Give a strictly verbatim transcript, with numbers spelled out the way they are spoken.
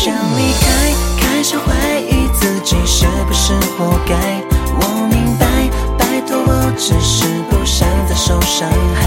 想离开，开始怀疑自己是不是活该。我明白，拜托我只是不想再受伤害。